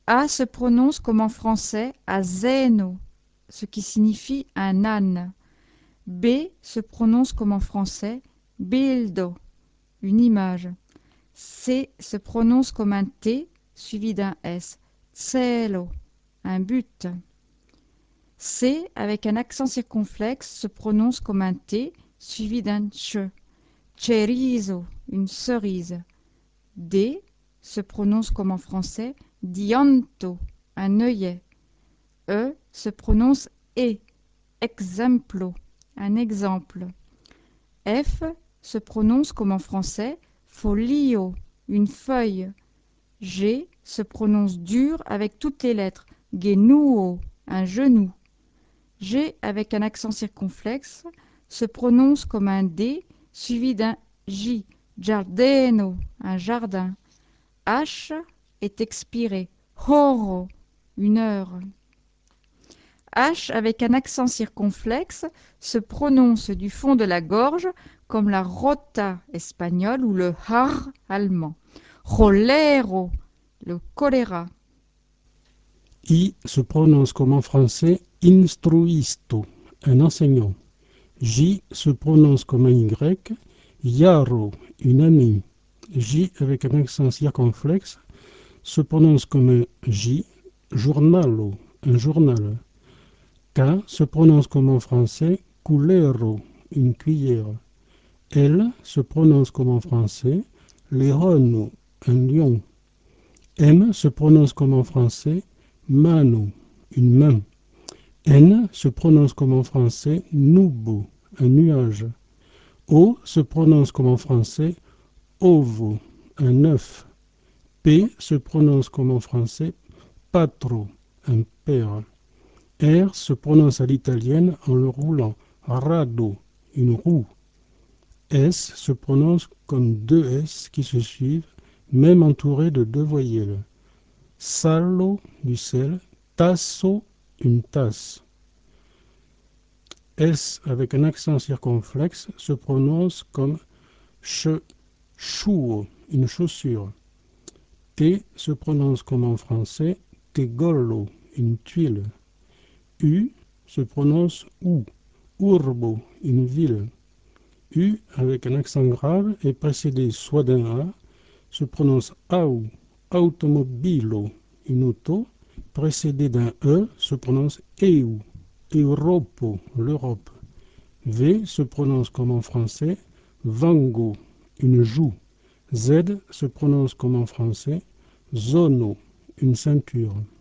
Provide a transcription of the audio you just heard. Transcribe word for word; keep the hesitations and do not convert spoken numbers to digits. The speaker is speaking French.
A se prononce comme en français aseno, ce qui signifie un âne. B se prononce comme en français bildo, une image. C se prononce comme un T suivi d'un S, cielo, un but. C avec un accent circonflexe se prononce comme un T suivi d'un ch, chorizo, une cerise. D se prononce comme en français dianto, un œillet. E se prononce E, exemplo, un exemple. F se prononce comme en français folio, une feuille. G se prononce dur avec toutes les lettres, genuo, un genou. G avec un accent circonflexe se prononce comme un D suivi d'un J, giardeno, un jardin. H est expiré, horo, une heure. H avec un accent circonflexe se prononce du fond de la gorge comme la rota espagnole ou le har allemand. Cholero, le choléra. I se prononce comme en français instruisto, un enseignant. J se prononce comme un Y, Yaro, une amie. J avec un accent circonflexe se prononce comme un J, journalo, un journal. K se prononce comme en français culero, une cuillère. L se prononce comme en français leono, un lion. M se prononce comme en français mano, une main. N se prononce comme en français nubo, un nuage. O se prononce comme en français ovo, un œuf. P se prononce comme en français patro, un père. R se prononce à l'italienne en le roulant, rado, une roue. S se prononce comme deux S qui se suivent, même entourés de deux voyelles. Salo, du sel, tasso, une tasse. S avec un accent circonflexe se prononce comme ch, chouo, une chaussure. T se prononce comme en français tegolo, une tuile. U se prononce ou, urbo, une ville. U avec un accent grave est précédé soit d'un A, se prononce au, automobilo, une auto, précédé d'un E, se prononce eu, Europo, l'Europe. V se prononce comme en français vango, une joue. Z se prononce comme en français zono, une ceinture.